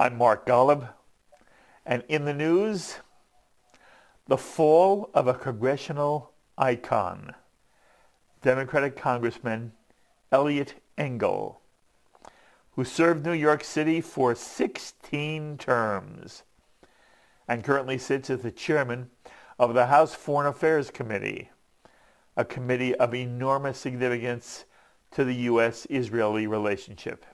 I'm Mark Golub, and in the news, the fall of a congressional icon, Democratic Congressman Eliot Engel, who served New York City for 16 terms and currently sits as the chairman of the House Foreign Affairs Committee, a committee of enormous significance to the U.S.-Israeli relationship.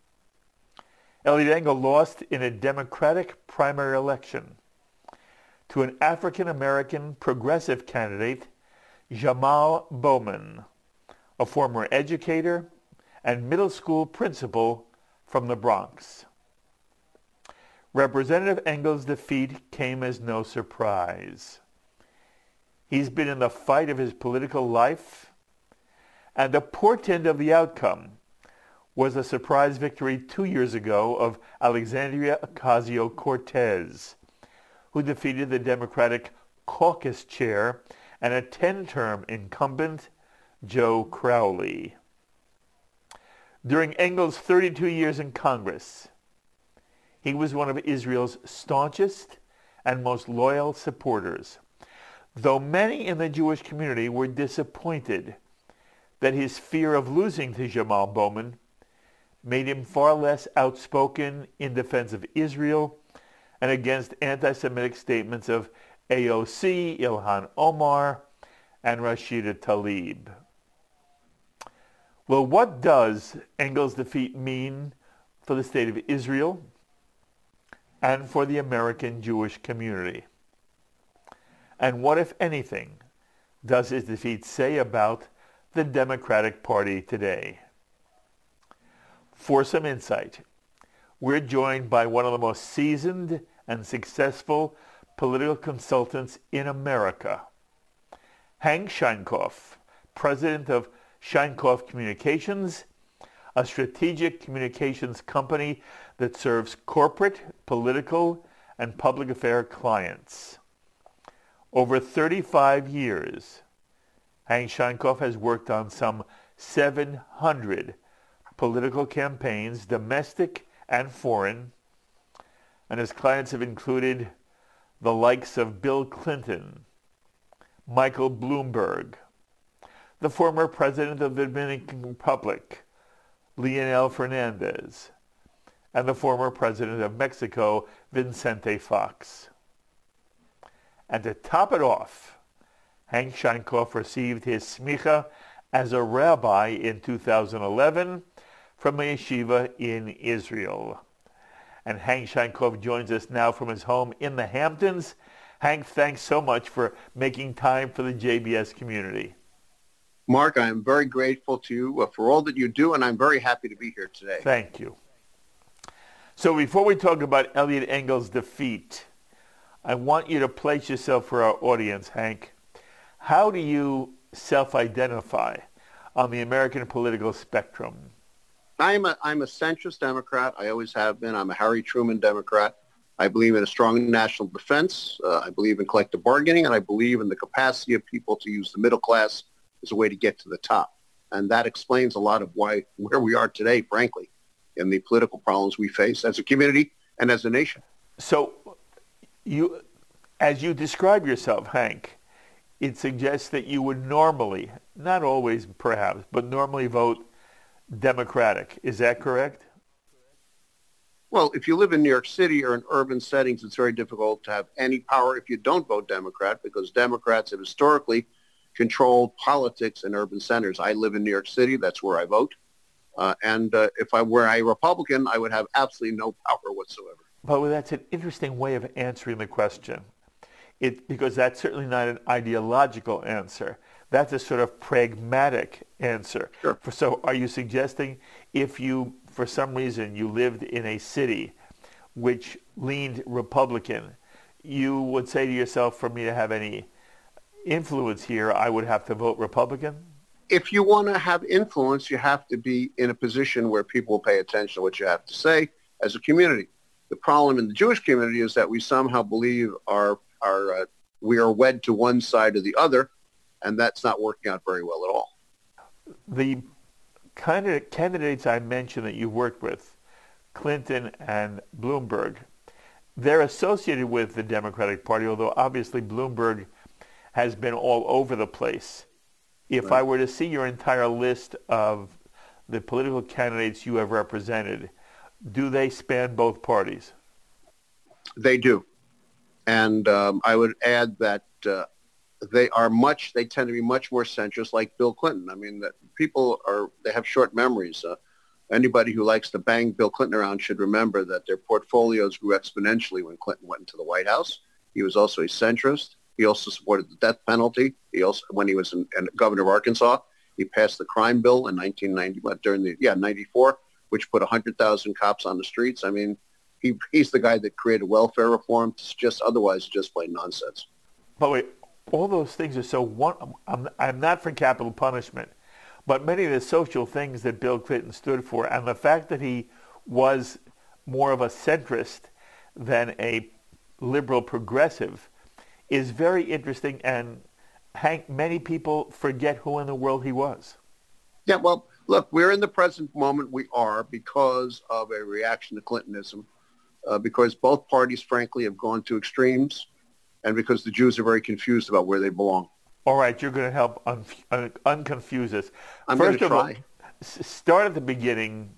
Eliot Engel lost in a Democratic primary election to an African-American progressive candidate, Jamal Bowman, a former educator and middle school principal from the Bronx. Representative Engel's defeat came as no surprise. He's been in the fight of his political life, and the portent of the outcome was a surprise victory 2 years ago of Alexandria Ocasio-Cortez, who defeated the Democratic caucus chair and a 10-term incumbent, Joe Crowley. During Engel's 32 years in Congress, he was one of Israel's staunchest and most loyal supporters, though many in the Jewish community were disappointed that his fear of losing to Jamal Bowman made him far less outspoken in defense of Israel and against anti-Semitic statements of AOC, Ilhan Omar, and Rashida Tlaib. Well, what does Engel's defeat mean for the state of Israel and for the American Jewish community? And what, if anything, does his defeat say about the Democratic Party today? For some insight, we're joined by one of the most seasoned and successful political consultants in America, Hank Sheinkopf, president of Sheinkopf Communications, a strategic communications company that serves corporate, political, and public affair clients. Over 35 years, Hank Sheinkopf has worked on some 700 political campaigns, domestic and foreign, and his clients have included the likes of Bill Clinton, Michael Bloomberg, the former president of the Dominican Republic, Leonel Fernandez, and the former president of Mexico, Vicente Fox. And to top it off, Hank Sheinkopf received his smicha as a rabbi in 2011 from a yeshiva in Israel. And Hank Sheinkopf joins us now from his home in the Hamptons. Hank, thanks so much for making time for the JBS community. Mark, I am very grateful to you for all that you do, and I'm very happy to be here today. Thank you. So before we talk about Eliot Engel's defeat, I want you to place yourself for our audience, Hank. How do you self-identify on the American political spectrum? I'm a centrist Democrat. I always have been. I'm a Harry Truman Democrat. I believe in a strong national defense. I believe in collective bargaining, and I believe in the capacity of people to use the middle class as a way to get to the top. And that explains a lot of where we are today, frankly, in the political problems we face as a community and as a nation. So you, as you describe yourself, Hank, it suggests that you would normally, not always perhaps, but normally vote Democratic. Is that correct? Well, if you live in New York City or in urban settings, it's very difficult to have any power if you don't vote Democrat, because Democrats have historically controlled politics in urban centers. I live in New York City. That's where I vote. And if I were a Republican, I would have absolutely no power whatsoever. But that's an interesting way of answering the question. Because that's certainly not an ideological answer. That's a sort of pragmatic answer. Sure. So are you suggesting if you, for some reason, you lived in a city which leaned Republican, you would say to yourself, for me to have any influence here, I would have to vote Republican? If you want to have influence, you have to be in a position where people will pay attention to what you have to say as a community. The problem in the Jewish community is that we somehow believe we are wed to one side or the other, and that's not working out very well at all. The kind of candidates I mentioned that you worked with, Clinton and Bloomberg. They're associated with the Democratic Party, although obviously Bloomberg has been all over the place. If Right. I were to see your entire list of the political candidates you have represented, do they span both parties? They do. And I would add that they tend to be much more centrist, like Bill Clinton. I mean, that they have short memories. Anybody who likes to bang Bill Clinton around should remember that their portfolios grew exponentially when Clinton went into the White House. He was also a centrist. He also supported the death penalty. When he was governor of Arkansas, he passed the crime bill in 1990, 94, which put 100,000 cops on the streets. I mean, he's the guy that created welfare reform. It's otherwise just plain nonsense. But wait, all those things are I'm not for capital punishment, but many of the social things that Bill Clinton stood for, and the fact that he was more of a centrist than a liberal progressive, is very interesting. And Hank, many people forget who in the world he was. Yeah, well, look, we're in the present moment. We are because of a reaction to Clintonism, because both parties, frankly, have gone to extremes, and because the Jews are very confused about where they belong. All right, you're going to help unconfuse us. I'm going to try. Start at the beginning.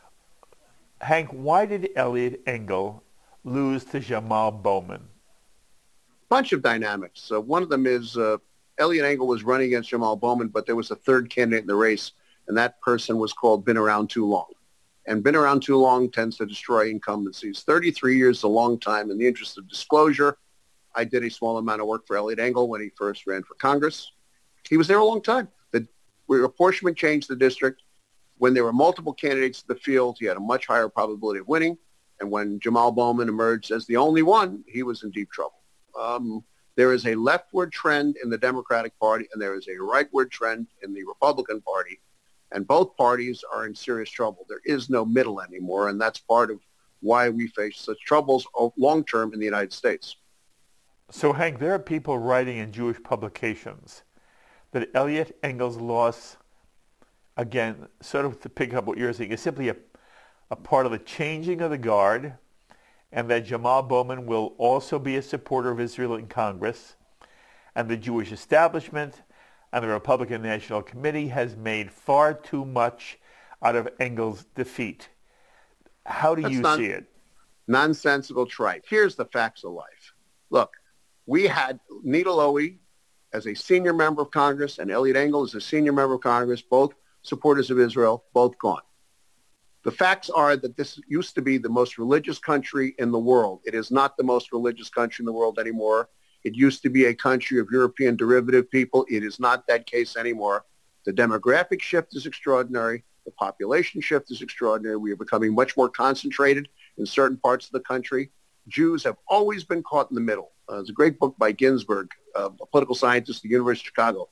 Hank, why did Eliot Engel lose to Jamal Bowman? Bunch of dynamics. One of them is Eliot Engel was running against Jamal Bowman, but there was a third candidate in the race, and that person was called Been Around Too Long. And been around too long tends to destroy incumbencies. 33 years is a long time. In the interest of disclosure, I did a small amount of work for Eliot Engel when he first ran for Congress. He was there a long time. The apportionment changed the district. When there were multiple candidates in the field, he had a much higher probability of winning. And when Jamal Bowman emerged as the only one, he was in deep trouble. There is a leftward trend in the Democratic Party, and there is a rightward trend in the Republican Party. And both parties are in serious trouble. There is no middle anymore, and that's part of why we face such troubles long-term in the United States. So, Hank, there are people writing in Jewish publications that Eliot Engel's loss, again, sort of to pick up what you're saying, is simply a part of the changing of the guard, and that Jamal Bowman will also be a supporter of Israel in Congress, and the Jewish establishment and the Republican National Committee has made far too much out of Engel's defeat. How do you see it? Nonsensical tripe. Here's the facts of life. Look, we had Nita Lowey as a senior member of Congress and Eliot Engel as a senior member of Congress, both supporters of Israel, both gone. The facts are that this used to be the most religious country in the world. It is not the most religious country in the world anymore. It used to be a country of European derivative people. It is not that case anymore. The demographic shift is extraordinary. The population shift is extraordinary. We are becoming much more concentrated in certain parts of the country. Jews have always been caught in the middle. There's a great book by Ginsburg, a political scientist at the University of Chicago.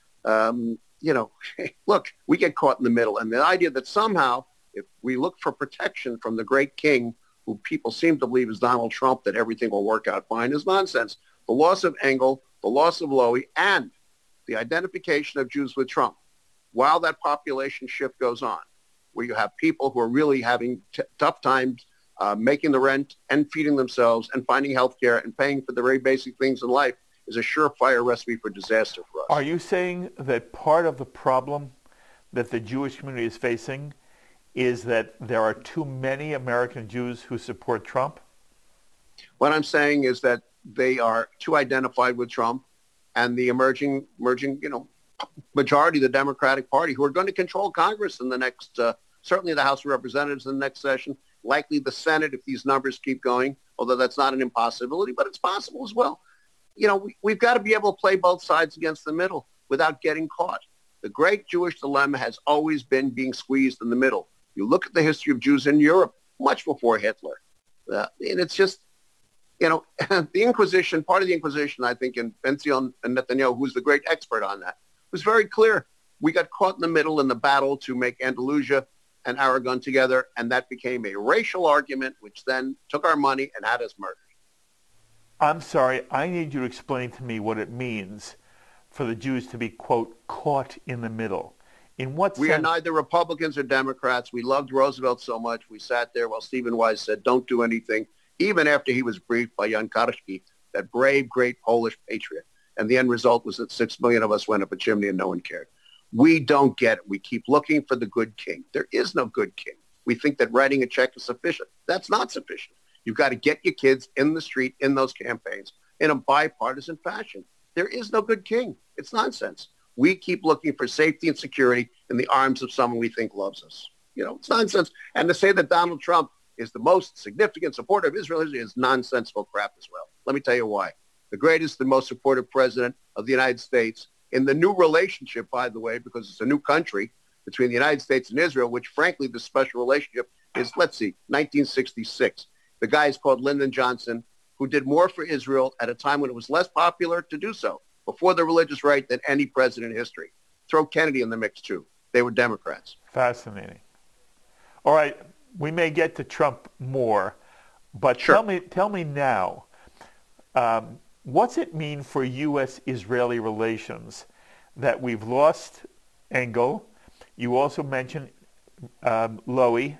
Look, we get caught in the middle. And the idea that somehow, if we look for protection from the great king, who people seem to believe is Donald Trump, that everything will work out fine, is nonsense. The loss of Engel, the loss of Lowey, and the identification of Jews with Trump, while that population shift goes on, where you have people who are really having tough times making the rent and feeding themselves and finding health care and paying for the very basic things in life, is a surefire recipe for disaster for us. Are you saying that part of the problem that the Jewish community is facing is that there are too many American Jews who support Trump? What I'm saying is that they are too identified with Trump and the emerging, majority of the Democratic Party, who are going to control Congress in the next, certainly the House of Representatives in the next session, likely the Senate if these numbers keep going, although that's not an impossibility, but it's possible as well. We've got to be able to play both sides against the middle without getting caught. The great Jewish dilemma has always been being squeezed in the middle. You look at the history of Jews in Europe much before Hitler. And it's just, the Inquisition, part of the Inquisition, I think, in Ben-Zion and Netanyahu, who's the great expert on that, was very clear. We got caught in the middle in the battle to make Andalusia and Aragon together, and that became a racial argument, which then took our money and had us murdered. I'm sorry, I need you to explain to me what it means for the Jews to be, quote, caught in the middle. In what We are sense? neither Republicans or Democrats. We loved Roosevelt so much. We sat there while Stephen Wise said, don't do anything, even after he was briefed by Jan Karski, that brave, great Polish patriot. And the end result was that 6 million of us went up a chimney and no one cared. We don't get it. We keep looking for the good king. There is no good king. We think that writing a check is sufficient. That's not sufficient. You've got to get your kids in the street in those campaigns in a bipartisan fashion. There is no good king. It's nonsense. We keep looking for safety and security in the arms of someone we think loves us. You know, it's nonsense. And to say that Donald Trump is the most significant supporter of Israel is nonsensical crap as well. Let me tell you why. The greatest and most supportive president of the United States in the new relationship, by the way, because it's a new country between the United States and Israel, which frankly, the special relationship is, let's see, 1966. The guy is called Lyndon Johnson, who did more for Israel at a time when it was less popular to do so, before the religious right, than any president in history. Throw Kennedy in the mix too. They were Democrats. Fascinating. All right, we may get to Trump more, but Sure. tell me now, what's it mean for U.S.-Israeli relations that we've lost Engel? You also mentioned Lowy.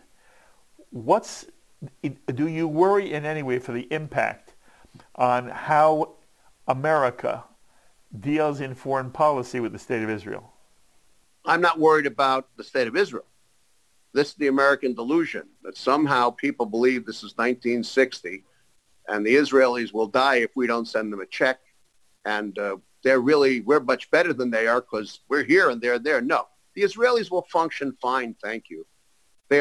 Do you worry in any way for the impact on how America deals in foreign policy with the state of Israel? I'm not worried about the state of Israel. This is the American delusion that somehow people believe this is 1960 and the Israelis will die if we don't send them a check. And we're much better than they are because we're here and they're there. No, the Israelis will function fine. Thank you. They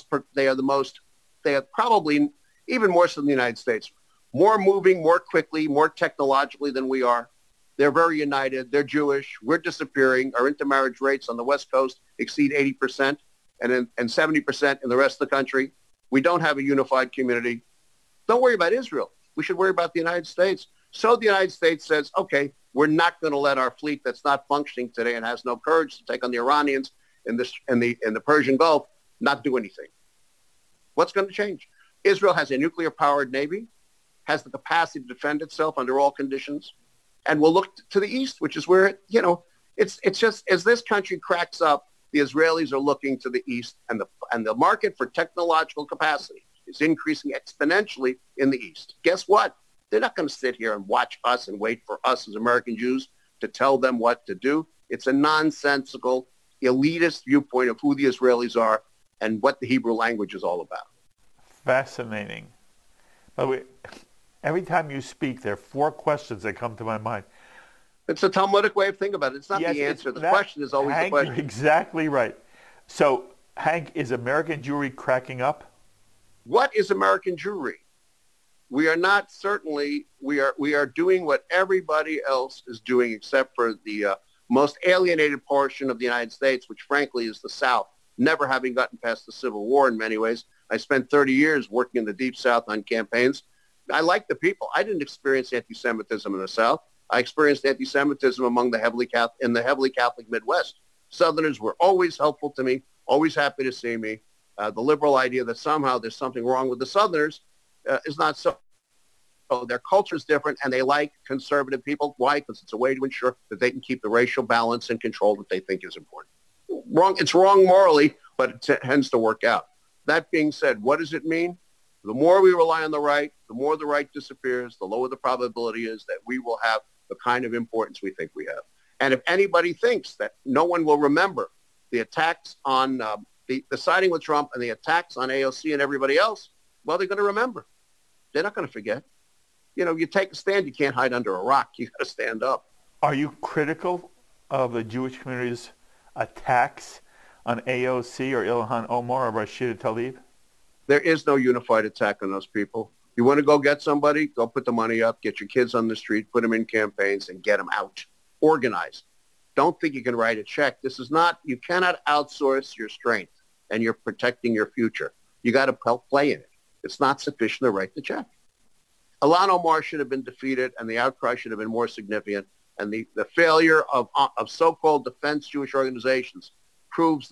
are probably even more so than the United States, more moving, more quickly, more technologically than we are. They're very united. They're Jewish. We're disappearing. Our intermarriage rates on the West Coast exceed 80% and 70% in the rest of the country. We don't have a unified community. Don't worry about Israel. We should worry about the United States. So the United States says, okay, we're not going to let our fleet that's not functioning today and has no courage to take on the Iranians in the Persian Gulf not do anything. What's going to change? Israel has a nuclear-powered navy, has the capacity to defend itself under all conditions, and will look to the east, which is where, it's just as this country cracks up, the Israelis are looking to the east, and the market for technological capacity is increasing exponentially in the east. Guess what? They're not going to sit here and watch us and wait for us as American Jews to tell them what to do. It's a nonsensical, elitist viewpoint of who the Israelis are and what the Hebrew language is all about. Fascinating. By the way, every time you speak, there are 4 questions that come to my mind. It's a Talmudic way of thinking about it. It's not the answer. The question is always Hank, the question. You're exactly right. So, Hank, is American Jewry cracking up? What is American Jewry? We are not certainly, we are doing what everybody else is doing except for the most alienated portion of the United States, which frankly is the South, never having gotten past the Civil War in many ways. I spent 30 years working in the Deep South on campaigns. I like the people. I didn't experience anti-Semitism in the South. I experienced anti-Semitism among the heavily Catholic Midwest. Southerners were always helpful to me, always happy to see me. The liberal idea that somehow there's something wrong with the Southerners is not so. Their culture is different, and they like conservative people. Why? Because it's a way to ensure that they can keep the racial balance and control that they think is important. It's wrong morally, but it tends to work out. That being said, what does it mean? The more we rely on the right, the more the right disappears, the lower the probability is that we will have the kind of importance we think we have. And if anybody thinks that no one will remember the attacks on the siding with Trump and the attacks on AOC and everybody else, well, they're going to remember. They're not going to forget. You take a stand, you can't hide under a rock. You got to stand up. Are you critical of the Jewish community's attacks on AOC or Ilhan Omar or Rashida Tlaib? There is no unified attack on those people. You want to go get somebody, go put the money up, get your kids on the street, put them in campaigns, and get them out. Organize. Don't think you can write a check. You cannot outsource your strength, and you're protecting your future. You got to play in it. It's not sufficient to write the check. Ilhan Omar should have been defeated, and the outcry should have been more significant. And the failure of so-called defense Jewish organizations proves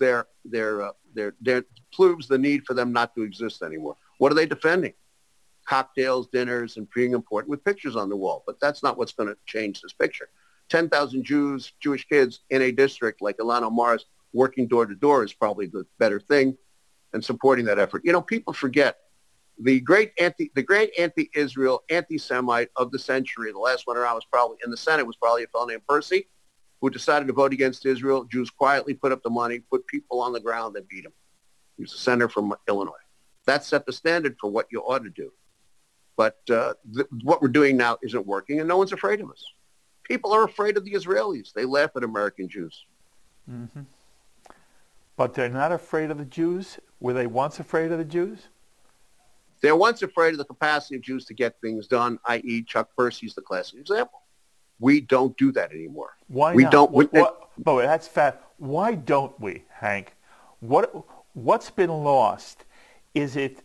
proves the need for them not to exist anymore. What are they defending? Cocktails, dinners, and being important with pictures on the wall. But that's not what's going to change this picture. 10,000 Jewish kids in a district like Ilhan Omar's working door to door is probably the better thing and supporting that effort. People forget the great anti-Israel, anti-Semite of the century. The last one around was probably in the Senate was probably a fellow named Percy, who decided to vote against Israel. Jews quietly put up the money, put people on the ground, and beat him. He was a senator from Illinois. That set the standard for what you ought to do. But what we're doing now isn't working, and no one's afraid of us. People are afraid of the Israelis. They laugh at American Jews. Mm-hmm. But they're not afraid of the Jews? Were they once afraid of the Jews? They were once afraid of the capacity of Jews to get things done, i.e. Chuck Percy's the classic example. We don't do that anymore. Why we not? Don't. But that's fact. Why don't we, Hank? What's been lost? Is it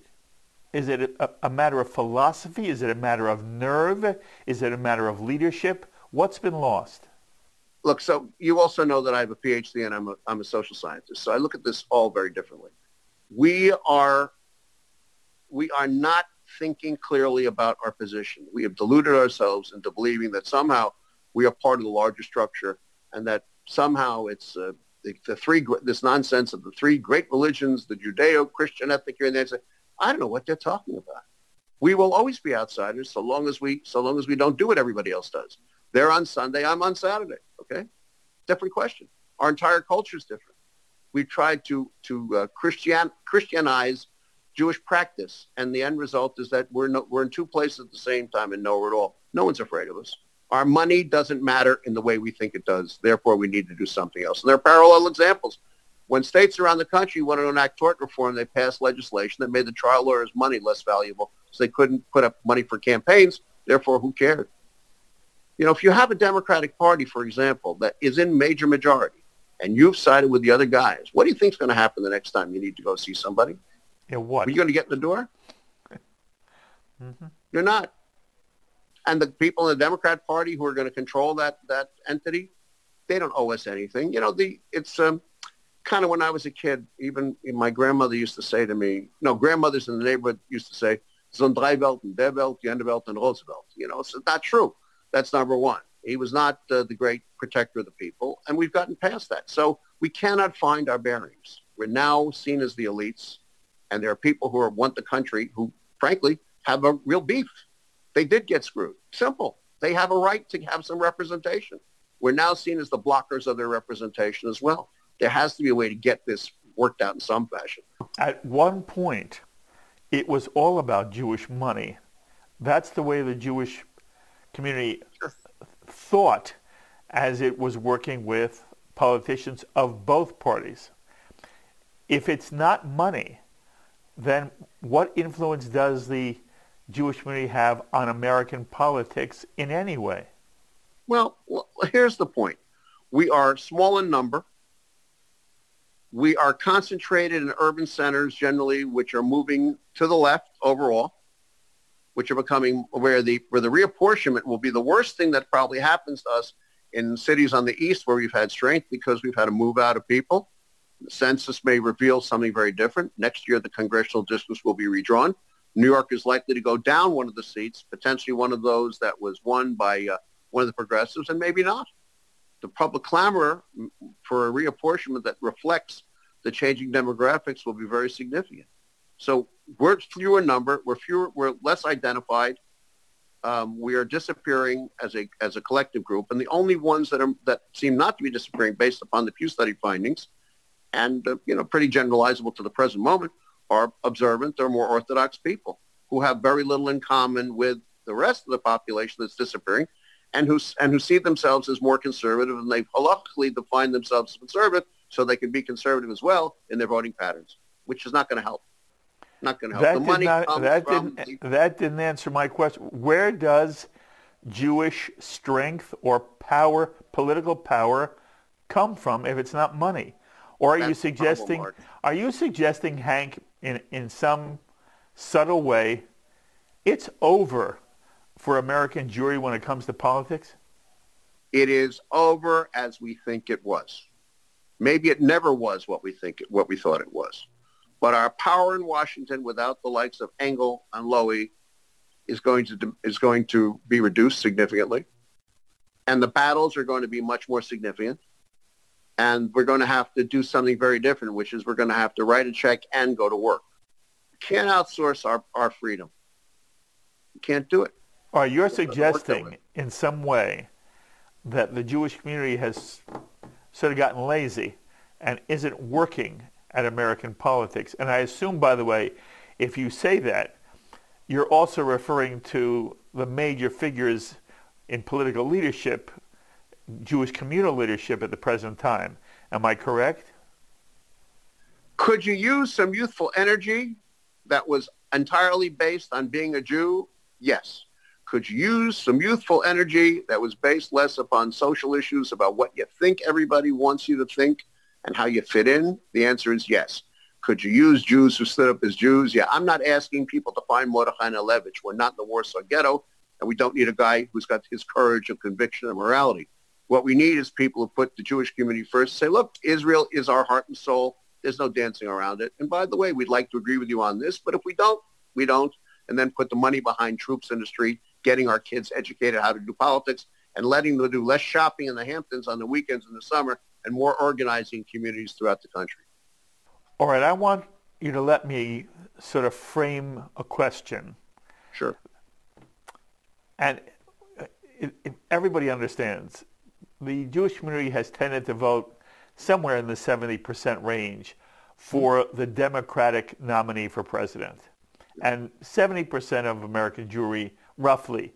a matter of philosophy? Is it a matter of nerve? Is it a matter of leadership? What's been lost? Look, so you also know that I have a PhD and I'm a social scientist. So I look at this all very differently. We are not thinking clearly about our position. We have deluded ourselves into believing that somehow we are part of the larger structure, and that somehow it's this nonsense of the three great religions, the Judeo-Christian ethic here and there. I don't know what they're talking about. We will always be outsiders so long as we don't do what everybody else does. They're on Sunday, I'm on Saturday. Okay, different question. Our entire culture is different. We tried to Christianize Jewish practice, and the end result is that we're in two places at the same time and nowhere at all. No one's afraid of us. Our money doesn't matter in the way we think it does. Therefore, we need to do something else. And there are parallel examples. When states around the country wanted to enact tort reform, they passed legislation that made the trial lawyers' money less valuable, so they couldn't put up money for campaigns. Therefore, who cared? If you have a Democratic Party, for example, that is in major majority, and you've sided with the other guys, what do you think is going to happen the next time you need to go see somebody? Yeah, what? Are you going to get in the door? Mm-hmm. You're not. And the people in the Democrat Party who are going to control that entity, they don't owe us anything. It's kind of when I was a kid, even my grandmother used to say to me, grandmothers in the neighborhood used to say, "Son drei Welten, der Welt, die andere Welt, and Roosevelt." It's not true. That's number one. He was not the great protector of the people, and we've gotten past that. So we cannot find our bearings. We're now seen as the elites, and there are people who want the country who, frankly, have a real beef. They did get screwed. Simple. They have a right to have some representation. We're now seen as the blockers of their representation as well. There has to be a way to get this worked out in some fashion. At one point, it was all about Jewish money. That's the way the Jewish community thought as it was working with politicians of both parties. If it's not money, then what influence does the Jewish community have on American politics in any way? Well, here's the point. We are small in number. We are concentrated in urban centers generally, which are moving to the left overall, which are becoming where the reapportionment will be the worst thing that probably happens to us in cities on the east where we've had strength because we've had to move out of people. The census may reveal something very different. Next year, the congressional districts will be redrawn. New York is likely to go down one of the seats, potentially one of those that was won by one of the progressives, and maybe not. The public clamor for a reapportionment that reflects the changing demographics will be very significant. So we're fewer in number. We're less identified. We are disappearing as a collective group, and the only ones that seem not to be disappearing, based upon the Pew Study findings, and pretty generalizable to the present moment, are observant or more orthodox people who have very little in common with the rest of the population that's disappearing, and who see themselves as more conservative, and they halakhically define themselves as conservative so they can be conservative as well in their voting patterns, which is not going to help. Not going to help. That didn't answer my question. Where does Jewish strength or power, political power, come from if it's not money? Or are you suggesting, Hank, in some subtle way, it's over for American Jewry when it comes to politics? It is over as we think it was. Maybe it never was what we thought it was. But our power in Washington, without the likes of Engel and Lowy, is going to be reduced significantly, and the battles are going to be much more significant. And we're going to have to do something very different, which is we're going to have to write a check and go to work. We can't outsource our freedom. We can't do it. Or you're suggesting in some way that the Jewish community has sort of gotten lazy and isn't working at American politics. And I assume, by the way, if you say that, you're also referring to the major figures in political leadership, Jewish communal leadership at the present time. Am I correct? Could you use some youthful energy that was entirely based on being a Jew? Yes. Could you use some youthful energy that was based less upon social issues about what you think everybody wants you to think and how you fit in? The answer is yes. Could you use Jews who stood up as Jews? Yeah, I'm not asking people to find Mordechai Nalevich. We're not in the Warsaw Ghetto, and we don't need a guy who's got his courage and conviction and morality. What we need is people who put the Jewish community first, say, look, Israel is our heart and soul. There's no dancing around it. And by the way, we'd like to agree with you on this, but if we don't, we don't. And then put the money behind troops in the street, getting our kids educated how to do politics, and letting them do less shopping in the Hamptons on the weekends in the summer and more organizing communities throughout the country. All right, I want you to let me sort of frame a question. Sure. And everybody understands the Jewish community has tended to vote somewhere in the 70% range for the Democratic nominee for president. And 70% of American Jewry, roughly,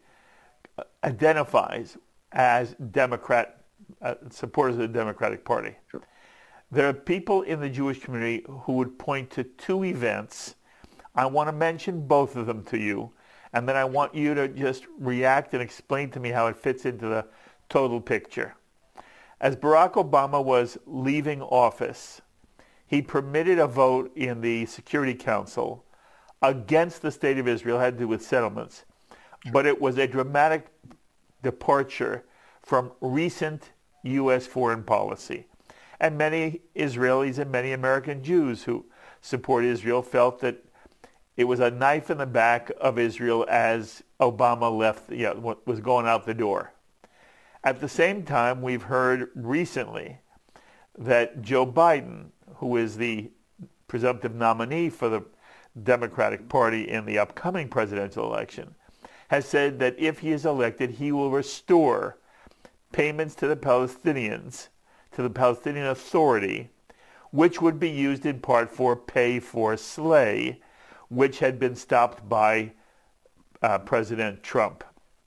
identifies as Democrat, supporters of the Democratic Party. Sure. There are people in the Jewish community who would point to two events. I want to mention both of them to you, and then I want you to just react and explain to me how it fits into the total picture. As Barack Obama was leaving office, he permitted a vote in the Security Council against the State of Israel, had to do with settlements, but it was a dramatic departure from recent U.S. foreign policy. And many Israelis and many American Jews who support Israel felt that it was a knife in the back of Israel as Obama left, was going out the door. At the same time, we've heard recently that Joe Biden, who is the presumptive nominee for the Democratic Party in the upcoming presidential election, has said that if he is elected, he will restore payments to the Palestinians, to the Palestinian Authority, which would be used in part for pay for slay, which had been stopped by President Trump.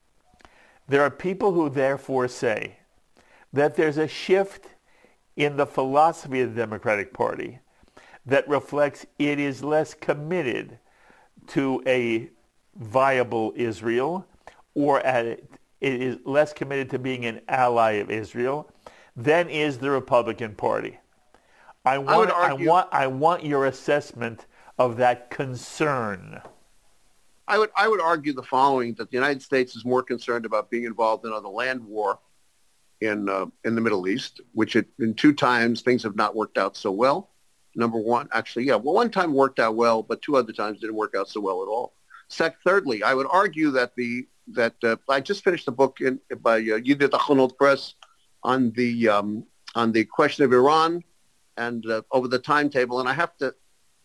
There are people who therefore say that there's a shift in the philosophy of the Democratic Party that reflects it is less committed to a viable Israel, or it is less committed to being an ally of Israel than is the Republican Party. I want your assessment of that concern. I would argue the following, that the United States is more concerned about being involved in another land war in the Middle East, which in two times things have not worked out so well. Number one, one time worked out well, but two other times didn't work out so well at all. Thirdly, I would argue that I just finished a book by Yediot Achronot Press on the question of Iran and over the timetable, and I have to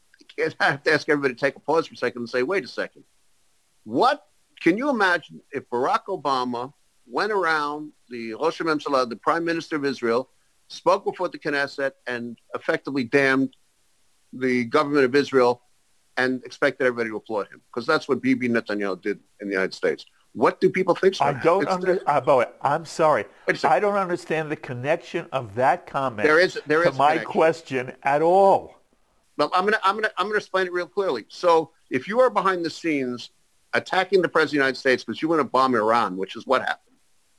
ask everybody to take a pause for a second and say, wait a second. What can you imagine if Barack Obama went around the Rosh HaMemshala, the Prime Minister of Israel, spoke before the Knesset and effectively damned the government of Israel and expected everybody to applaud him? Because that's what Bibi Netanyahu did in the United States. What do people think? I don't understand. I'm sorry. I don't understand the connection of that comment to my question at all. Well, I'm gonna explain it real clearly. So if you are behind the scenes attacking the President of the United States because you want to bomb Iran, which is what happened.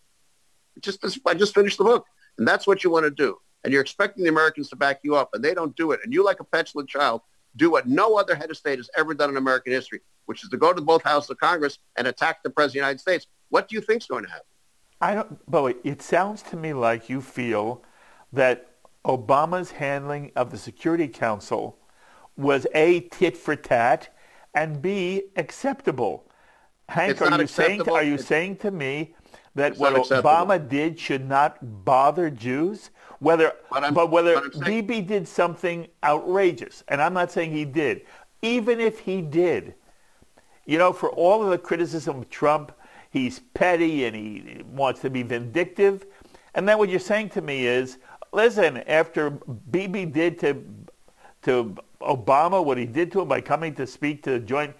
I just finished the book, and that's what you want to do. And you're expecting the Americans to back you up, and they don't do it. And you, like a petulant child, do what no other head of state has ever done in American history, which is to go to both houses of Congress and attack the President of the United States. What do you think is going to happen? But it sounds to me like you feel that Obama's handling of the Security Council was A, tit for tat, and B, acceptable. Hank, are you saying to me that It's what unacceptable. Obama did should not bother Jews? Whether Bibi did something outrageous, and I'm not saying he did, even if he did, for all of the criticism of Trump, he's petty and he wants to be vindictive. And then what you're saying to me is, listen, after Bibi did to Obama what he did to him by coming to speak to the joint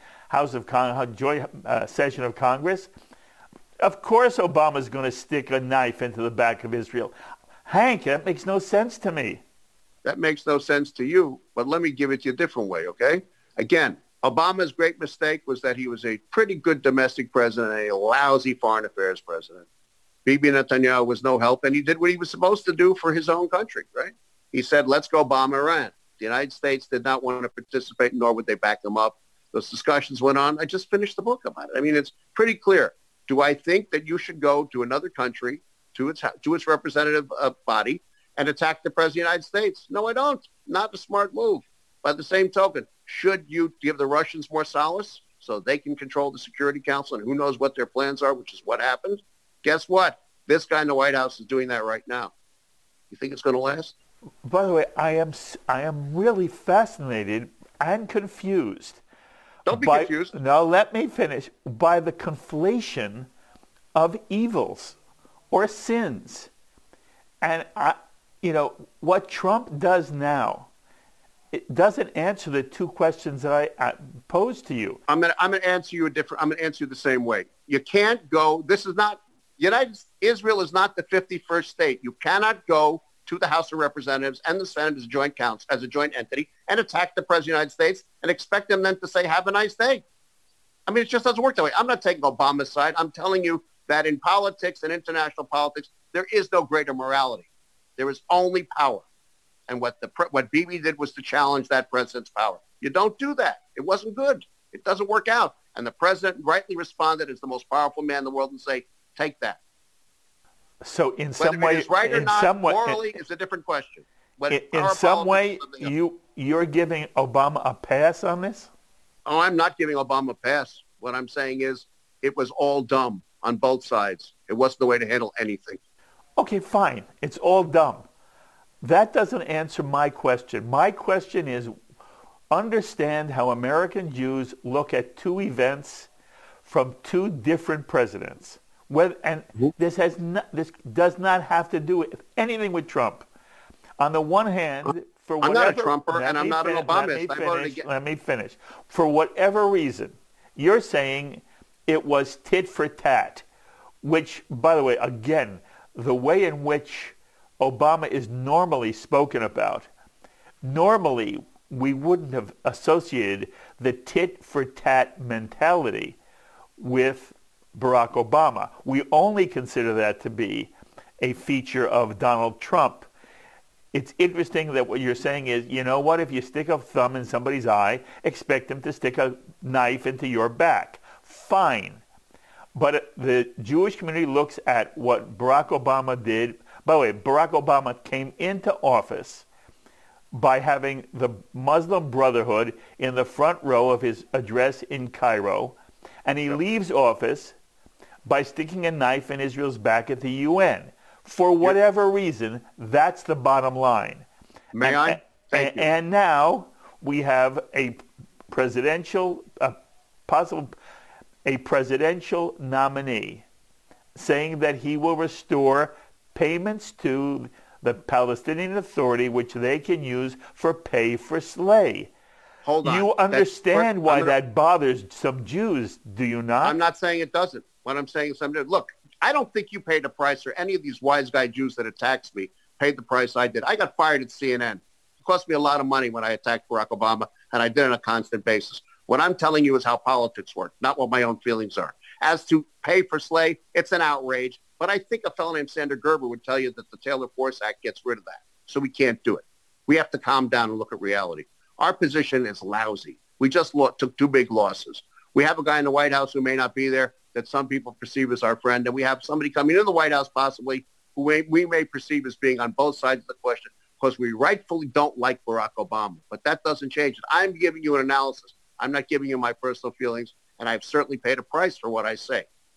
session of Congress, of course Obama's going to stick a knife into the back of Israel. Hank, that makes no sense to me. That makes no sense to you, but let me give it to you a different way, okay? Again, Obama's great mistake was that he was a pretty good domestic president and a lousy foreign affairs president. Bibi Netanyahu was no help, and he did what he was supposed to do for his own country, right? He said, let's go bomb Iran. The United States did not want to participate, nor would they back them up. Those discussions went on. I just finished the book about it. I mean, it's pretty clear. Do I think that you should go to another country, to its representative body, and attack the President of the United States? No, I don't. Not a smart move. By the same token, should you give the Russians more solace so they can control the Security Council and who knows what their plans are, which is what happened? Guess what? This guy in the White House is doing that right now. You think it's going to last? By the way, I am really fascinated and confused. Don't be confused. No, let me finish. By the conflation of evils or sins. And, what Trump does now, it doesn't answer the two questions that I posed to you. I'm going to answer you the same way. You can't go. This is not Israel is not the 51st state. You cannot go to the House of Representatives and the Senate as a joint entity and attack the President of the United States and expect them then to say, have a nice day. I mean, it just doesn't work that way. I'm not taking Obama's side. I'm telling you that in politics and international politics, there is no greater morality. There is only power. And what Bibi did was to challenge that president's power. You don't do that. It wasn't good. It doesn't work out. And the president rightly responded as the most powerful man in the world and say, take that. So in some way, whether it is right or not, morally is a different question. In some way, you're giving Obama a pass on this? Oh, I'm not giving Obama a pass. What I'm saying is it was all dumb on both sides. It wasn't the way to handle anything. Okay, fine. It's all dumb. That doesn't answer my question. My question is, understand how American Jews look at two events from two different presidents. This does not have to do with anything with Trump. On the one hand, for whatever... I'm not a Trumper, and I'm not an Obamist. Let me finish. For whatever reason, you're saying it was tit for tat, which, by the way, again, the way in which Obama is normally spoken about, normally we wouldn't have associated the tit for tat mentality with Barack Obama. We only consider that to be a feature of Donald Trump. It's interesting that what you're saying is, you know what, if you stick a thumb in somebody's eye, expect them to stick a knife into your back. Fine. But the Jewish community looks at what Barack Obama did. By the way, Barack Obama came into office by having the Muslim Brotherhood in the front row of his address in Cairo, and he leaves office by sticking a knife in Israel's back at the UN. For whatever reason, that's the bottom line. May I? Thank you. And now we have a presidential nominee saying that he will restore payments to the Palestinian Authority, which they can use for pay for slay. Hold on. You understand why that bothers some Jews, do you not? I'm not saying it doesn't. What I'm saying is, look, I don't think you paid the price, or any of these wise guy Jews that attacked me paid the price I did. I got fired at CNN. It cost me a lot of money when I attacked Barack Obama, and I did it on a constant basis. What I'm telling you is how politics work, not what my own feelings are. As to pay for slay, it's an outrage. But I think a fellow named Sander Gerber would tell you that the Taylor Force Act gets rid of that. So we can't do it. We have to calm down and look at reality. Our position is lousy. We just took two big losses. We have a guy in the White House who may not be there that some people perceive as our friend. And we have somebody coming in the White House possibly who we may perceive as being on both sides of the question because we rightfully don't like Barack Obama. But that doesn't change it. I'm giving you an analysis. I'm not giving you my personal feelings. And I've certainly paid a price for what I say.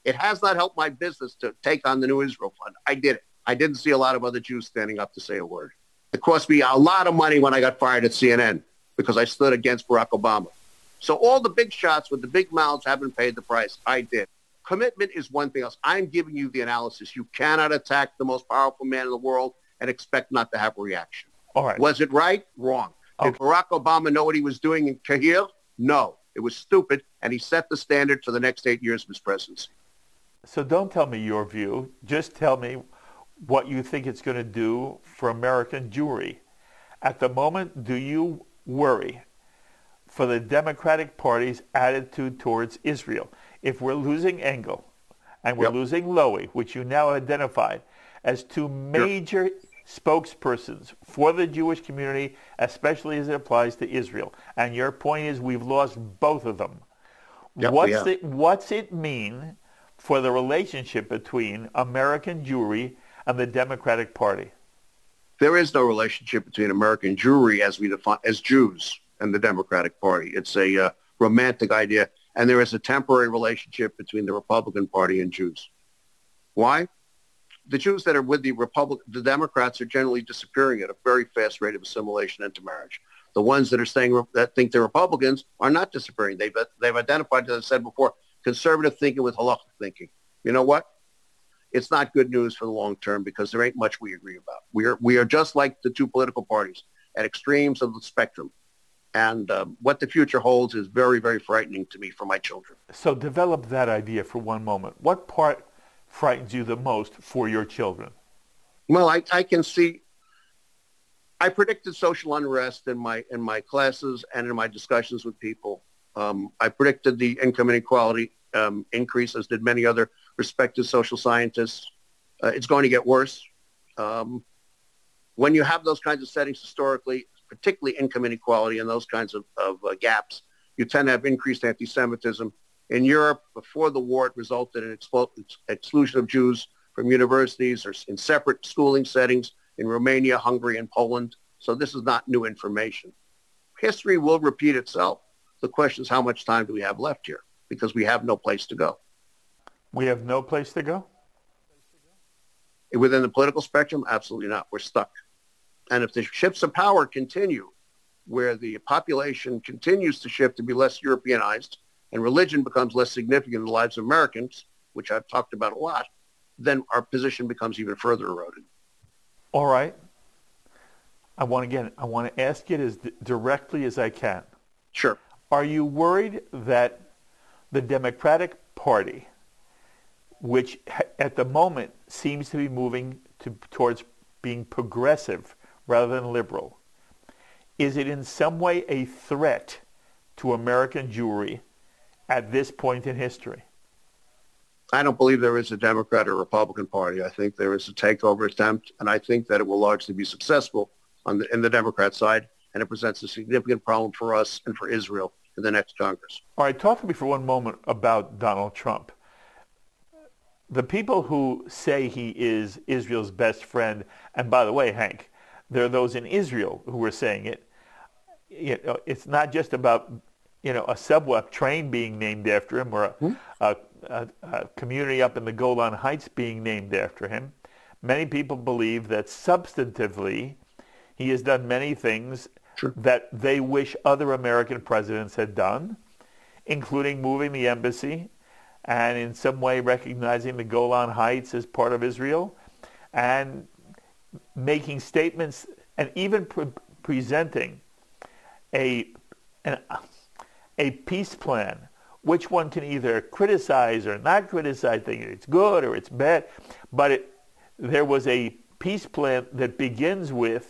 It has not helped my business to take on the New Israel Fund. I did it. I didn't see a lot of other Jews standing up to say a word. It cost me a lot of money when I got fired at CNN because I stood against Barack Obama. So all the big shots with the big mouths haven't paid the price. I did. Commitment is one thing else. I'm giving you the analysis. You cannot attack the most powerful man in the world and expect not to have a reaction. All right. Was it right? Wrong. Okay. Did Barack Obama know what he was doing in Kahir? No. It was stupid, and he set the standard for the next 8 years of his presidency. So don't tell me your view. Just tell me what you think it's going to do for American Jewry. At the moment, do you worry for the Democratic Party's attitude towards Israel? If we're losing Engel and we're losing Lowy, which you now identified as two major spokespersons for the Jewish community, especially as it applies to Israel, and your point is we've lost both of them. What's it mean for the relationship between American Jewry and the Democratic Party? There is no relationship between American Jewry as we define as Jews and the Democratic Party. It's a romantic idea, and there is a temporary relationship between the Republican Party and Jews. Why? The Jews that are with the Democrats are generally disappearing at a very fast rate of assimilation into marriage. The ones that are that think they're Republicans are not disappearing. They've identified, as I said before, conservative thinking with halachic thinking. You know what? It's not good news for the long term because there ain't much we agree about. We are just like the two political parties at extremes of the spectrum. And what the future holds is very, very frightening to me for my children. So develop that idea for one moment. What part frightens you the most for your children? Well, I can see. I predicted social unrest in my classes and in my discussions with people. I predicted the income inequality increase, as did many other respected social scientists. It's going to get worse. When you have those kinds of settings historically, particularly income inequality and those kinds of gaps, you tend to have increased anti-Semitism. In Europe, before the war, it resulted in exclusion of Jews from universities or in separate schooling settings in Romania, Hungary, and Poland. So this is not new information. History will repeat itself. The question is, how much time do we have left here? Because we have no place to go. We have no place to go? Within the political spectrum, absolutely not. We're stuck. And if the shifts of power continue, where the population continues to shift to be less Europeanized, and religion becomes less significant in the lives of Americans, which I've talked about a lot, then our position becomes even further eroded. All right. I want to ask it as directly as I can. Sure. Are you worried that the Democratic Party, which at the moment seems to be moving towards being progressive rather than liberal, is it in some way a threat to American Jewry at this point in history? I don't believe there is a Democrat or Republican Party. I think there is a takeover attempt, and I think that it will largely be successful in the Democrat side, and it presents a significant problem for us and for Israel in the next Congress. All right, talk to me for one moment about Donald Trump. The people who say he is Israel's best friend, and by the way, Hank, there are those in Israel who are saying it. It's not just about a subway train being named after him or a community up in the Golan Heights being named after him. Many people believe that substantively he has done many things that they wish other American presidents had done, including moving the embassy and in some way recognizing the Golan Heights as part of Israel and making statements and even presenting a peace plan, which one can either criticize or not criticize, thinking it's good or it's bad. But there was a peace plan that begins with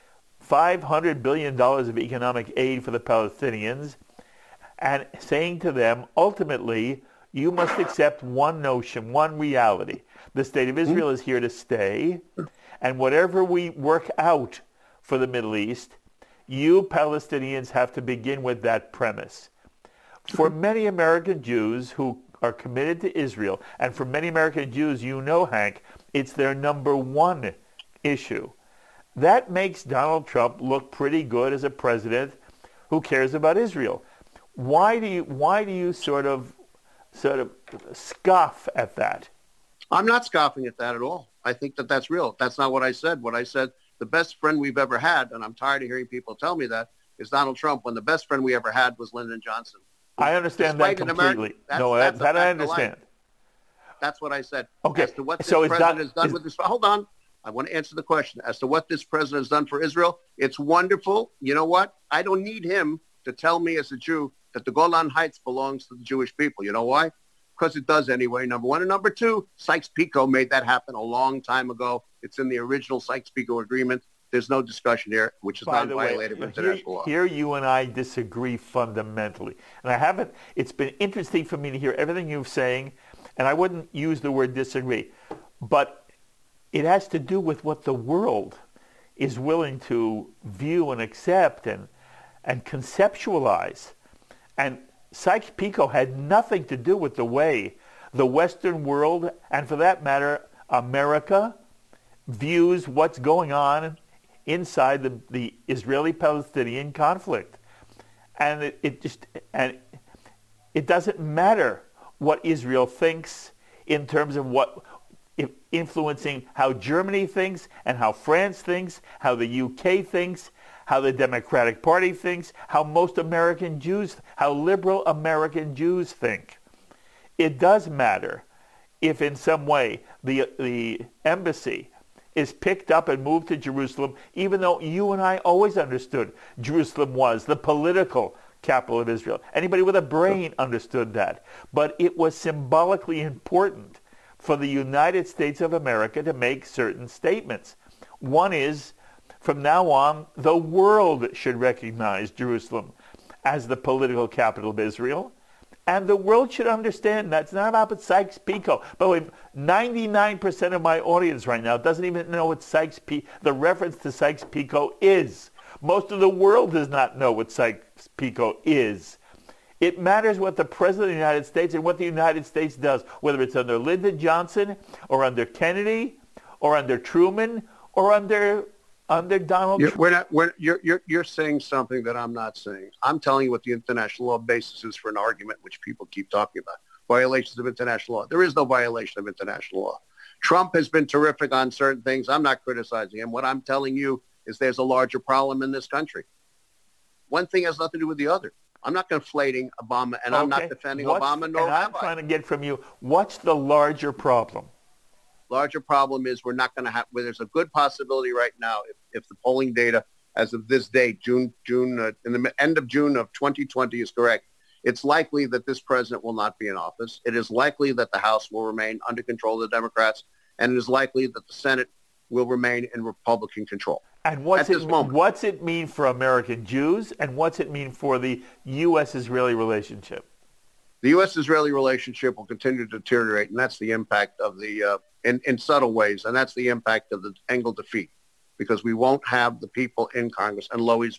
$500 billion of economic aid for the Palestinians and saying to them, ultimately, you must accept one notion, one reality. The state of Israel is here to stay, and whatever we work out for the Middle East, you Palestinians have to begin with that premise. For many American Jews who are committed to Israel, and for many American Jews, Hank, it's their number one issue. That makes Donald Trump look pretty good as a president who cares about Israel. Why do you sort of sort of scoff at that. I'm not scoffing at that at all. I think that that's real. That's not what I said. What I said, the best friend we've ever had, and I'm tired of hearing people tell me that, is Donald Trump, when the best friend we ever had was Lyndon Johnson. I understand that completely. That I understand. That's what I said. Okay. As to what this president has done with this, hold on. I want to answer the question. As to what this president has done for Israel, it's wonderful. You know what? I don't need him to tell me as a Jew that the Golan Heights belongs to the Jewish people. You know why? Because it does anyway, number one. And number two, Sykes-Picot made that happen a long time ago. It's in the original Sykes-Picot agreement. There's no discussion here, which is not violated with international law. Here you and I disagree fundamentally. And it's been interesting for me to hear everything you're saying, and I wouldn't use the word disagree. But it has to do with what the world is willing to view and accept and conceptualize. And Sykes-Picot had nothing to do with the way the Western world, and for that matter, America, views what's going on inside the Israeli-Palestinian conflict. And it doesn't matter what Israel thinks in terms of influencing how Germany thinks and how France thinks, how the UK thinks, how the Democratic Party thinks, how most American Jews, how liberal American Jews think. It does matter if in some way the embassy is picked up and moved to Jerusalem, even though you and I always understood Jerusalem was the political capital of Israel. Anybody with a brain understood that. But it was symbolically important for the United States of America to make certain statements. One is, from now on, the world should recognize Jerusalem as the political capital of Israel. And the world should understand that's not about Sykes-Picot. By the way, 99% of my audience right now doesn't even know what the reference to Sykes-Picot is. Most of the world does not know what Sykes-Picot is. It matters what the President of the United States and what the United States does, whether it's under Lyndon Johnson or under Kennedy or under Truman or under Donald Trump. You're saying something that I'm not saying. I'm telling you what the international law basis is for an argument which people keep talking about. Violations of international law. There is no violation of international law. Trump has been terrific on certain things. I'm not criticizing him. What I'm telling you is there's a larger problem in this country. One thing has nothing to do with the other. I'm not conflating Obama, and I'm not defending Obama, nor am I. I'm trying to get from you, what's the larger problem? Larger problem is we're not going to have, where there's a good possibility right now, if the polling data as of this date, in the end of June of 2020 is correct, it's likely that this president will not be in office. It is likely that the House will remain under control of the Democrats, and it is likely that the Senate will remain in Republican control. And what's it mean for American Jews, and what's it mean for the U.S.-Israeli relationship? The U.S.-Israeli relationship will continue to deteriorate, and that's the impact of in subtle ways, and that's the impact of the Engel defeat, because we won't have the people in Congress, and Lowy's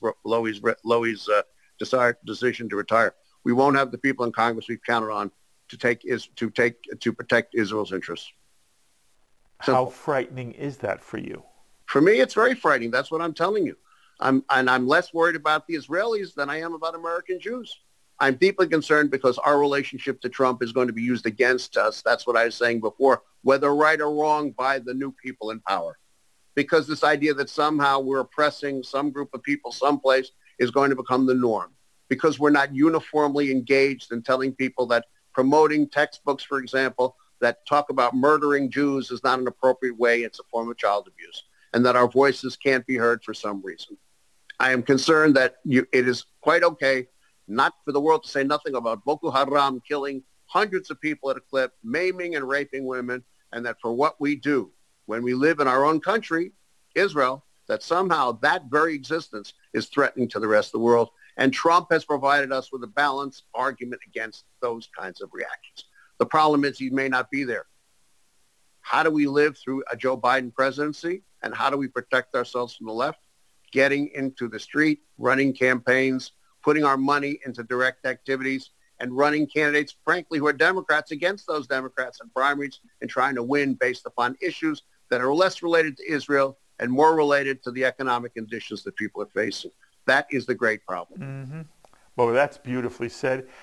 decision to retire. We won't have the people in Congress we've counted on to protect Israel's interests. How frightening is that for you? For me, it's very frightening. That's what I'm telling you. I'm less worried about the Israelis than I am about American Jews. I'm deeply concerned because our relationship to Trump is going to be used against us. That's what I was saying before, whether right or wrong, by the new people in power. Because this idea that somehow we're oppressing some group of people someplace is going to become the norm. Because we're not uniformly engaged in telling people that promoting textbooks, for example, that talk about murdering Jews is not an appropriate way. It's a form of child abuse. And that our voices can't be heard for some reason. I am concerned that it is quite okay not for the world to say nothing about Boko Haram killing hundreds of people at a clip, maiming and raping women, and that for what we do when we live in our own country, Israel, that somehow that very existence is threatening to the rest of the world. And Trump has provided us with a balanced argument against those kinds of reactions. The problem is he may not be there. How do we live through a Joe Biden presidency? And how do we protect ourselves from the left? Getting into the street, running campaigns, putting our money into direct activities, and running candidates, frankly, who are Democrats against those Democrats in primaries and trying to win based upon issues that are less related to Israel and more related to the economic conditions that people are facing. That is the great problem. Mm-hmm. Well, that's beautifully said.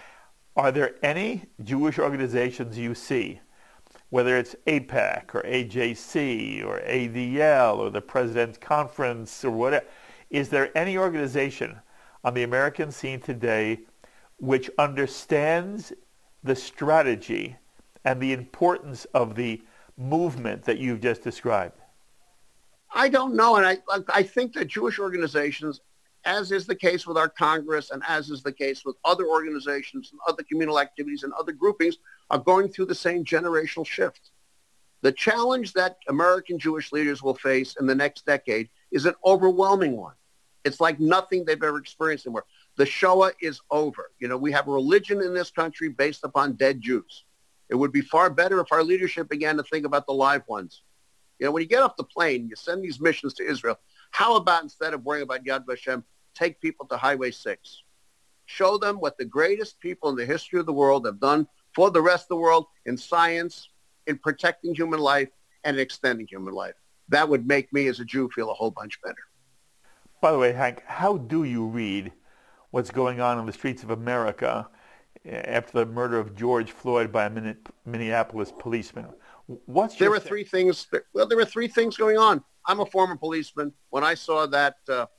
Are there any Jewish organizations you see, whether it's AIPAC or AJC or ADL or the President's Conference or whatever, is there any organization on the American scene today which understands the strategy and the importance of the movement that you've just described? I don't know, and I think that Jewish organizations, as is the case with our Congress and as is the case with other organizations and other communal activities and other groupings, are going through the same generational shift. The challenge that American Jewish leaders will face in the next decade is an overwhelming one. It's like nothing they've ever experienced anymore. The Shoah is over. You know, we have a religion in this country based upon dead Jews. It would be far better if our leadership began to think about the live ones. You know, when you get off the plane, you send these missions to Israel. How about instead of worrying about Yad Vashem, take people to Highway 6? Show them what the greatest people in the history of the world have done for the rest of the world in science, in protecting human life, and in extending human life. That would make me as a Jew feel a whole bunch better. By the way, Hank, how do you read what's going on in the streets of America after the murder of George Floyd by a Minneapolis policeman? There were three things. Well, there were three things going on. I'm a former policeman. When I saw that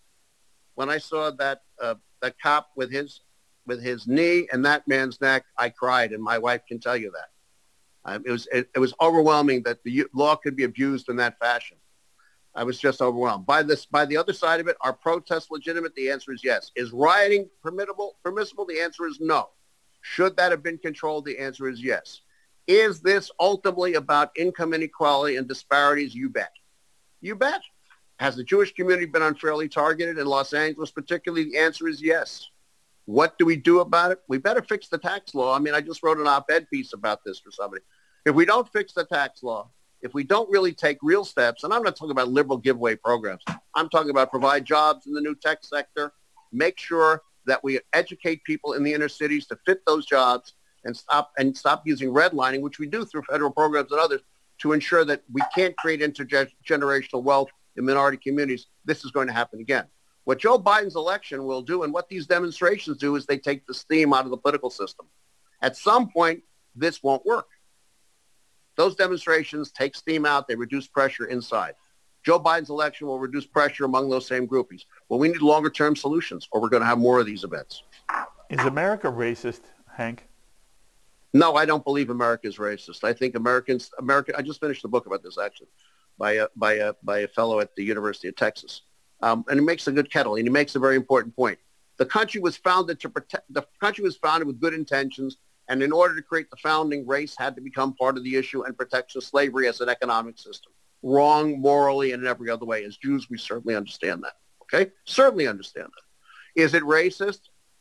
that cop with his knee and that man's neck, I cried, and my wife can tell you that. It was overwhelming that the law could be abused in that fashion. I was just overwhelmed. By the other side of it, are protests legitimate? The answer is yes. Is rioting permissible? The answer is no. Should that have been controlled? The answer is yes. Is this ultimately about income inequality and disparities? You bet. You bet. Has the Jewish community been unfairly targeted in Los Angeles particularly? The answer is yes. What do we do about it? We better fix the tax law. I mean, I just wrote an op-ed piece about this for somebody. If we don't fix the tax law, if we don't really take real steps, and I'm not talking about liberal giveaway programs. I'm talking about provide jobs in the new tech sector, make sure that we educate people in the inner cities to fit those jobs, and stop using redlining, which we do through federal programs and others, to ensure that we can't create intergenerational wealth in minority communities. This is going to happen again. What Joe Biden's election will do and what these demonstrations do is they take the steam out of the political system. At some point, this won't work. Those demonstrations take steam out. They reduce pressure inside. Joe Biden's election will reduce pressure among those same groupies. Well, we need longer-term solutions, or we're going to have more of these events. Is America racist, Hank? No, I don't believe America is racist. I think America, I just finished a book about this, actually, by a fellow at the University of Texas. And he makes a good kettle, and he makes a very important point. The country was founded with good intentions, and in order to create the founding, race had to become part of the issue and protection of slavery as an economic system. Wrong morally and in every other way. As Jews, we certainly understand that. Okay? Certainly understand that. Is it racist?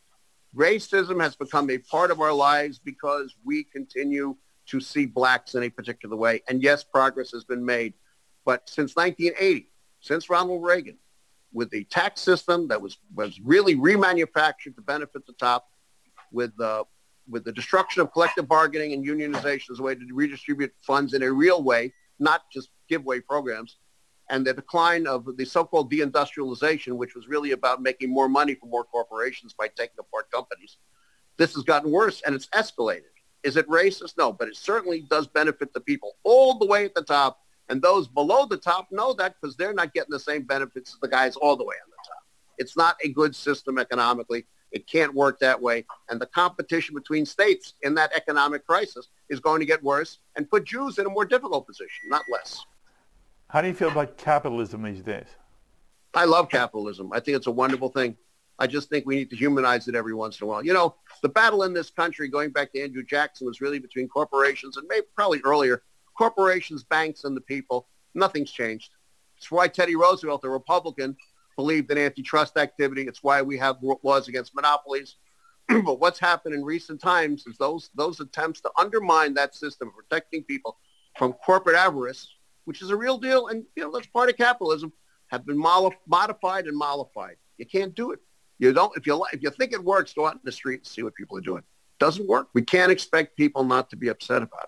Racism has become a part of our lives because we continue to see blacks in a particular way. And yes, progress has been made. But since 1980, since Ronald Reagan, with the tax system that was really remanufactured to benefit the top, with the destruction of collective bargaining and unionization as a way to redistribute funds in a real way, not just giveaway programs, and the decline of the so-called deindustrialization, which was really about making more money for more corporations by taking apart companies. This has gotten worse, and it's escalated. Is it racist? No, but it certainly does benefit the people all the way at the top, and those below the top know that because they're not getting the same benefits as the guys all the way on the top. It's not a good system economically. It can't work that way, and the competition between states in that economic crisis is going to get worse and put Jews in a more difficult position, not less. How do you feel about capitalism these days? I love capitalism. I think it's a wonderful thing. I just think we need to humanize it every once in a while. You know, the battle in this country, going back to Andrew Jackson, was really between corporations and maybe probably earlier, corporations, banks, and the people. Nothing's changed. It's why Teddy Roosevelt, a Republican, believed in antitrust activity. It's why we have laws against monopolies. But what's happened in recent times is those attempts to undermine that system of protecting people from corporate avarice, which is a real deal, and that's part of capitalism, have been modified and mollified. You can't do it. You don't. If you think it works, go out in the street and see what people are doing. It doesn't work. We can't expect people not to be upset about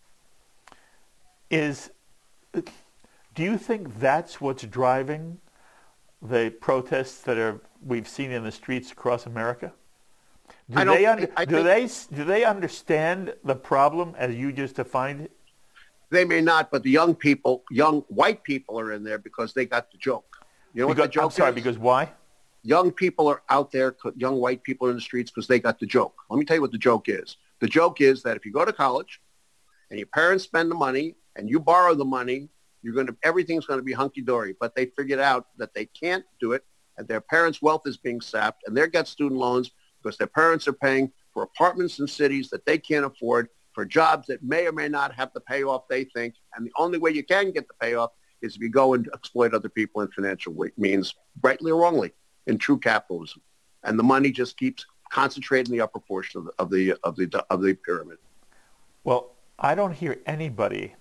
it. Do you think that's what's driving the protests that we've seen in the streets across America? Do I don't. they I think do they understand the problem as you just defined it? they may not, but the young people, young white people, are in there because they got the joke. You know what the Because I'm joke sorry, is? because why? Young people are out there. Young white people are in the streets because they got the joke. Let me tell you what the joke is. The joke is that if you go to college and your parents spend the money and you borrow the money, everything's going to be hunky-dory. But they figured out that they can't do it, and their parents' wealth is being sapped, and they got student loans because their parents are paying for apartments in cities that they can't afford, for jobs that may or may not have the payoff they think. And the only way you can get the payoff is if you go and exploit other people in financial means, rightly or wrongly, in true capitalism. And the money just keeps concentrated in the upper portion of the pyramid. Well, I don't hear anybody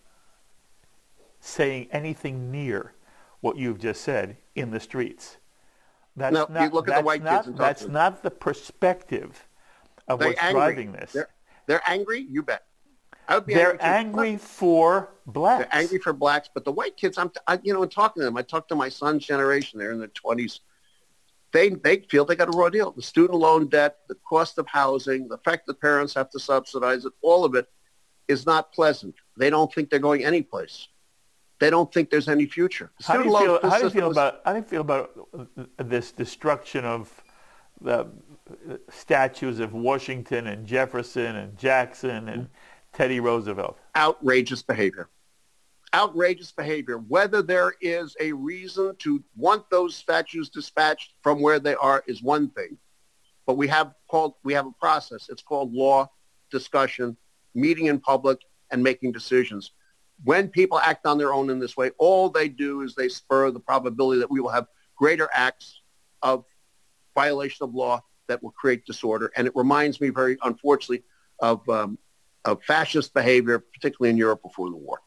saying anything near what you've just said in the streets. That's Now, you look at the white kids and talk that's to them. not the perspective of They're what's angry. driving this. They're angry, you bet. I would be They're angry, angry for blacks. They're angry for blacks, but the white kids, in talking to them, I talked to my son's generation. They're in their 20s. They feel they got a raw deal. The student loan debt, the cost of housing, the fact that parents have to subsidize it, all of it is not pleasant. They don't think they're going anyplace. They don't think there's any future. How do you feel about this destruction of the statues of Washington and Jefferson and Jackson and Teddy Roosevelt? Outrageous behavior. Outrageous behavior. Whether there is a reason to want those statues dispatched from where they are is one thing. But we have a process. It's called law, discussion, meeting in public, and making decisions. When people act on their own in this way, all they do is they spur the probability that we will have greater acts of violation of law that will create disorder. And it reminds me, very unfortunately, of fascist behavior, particularly in Europe before the war.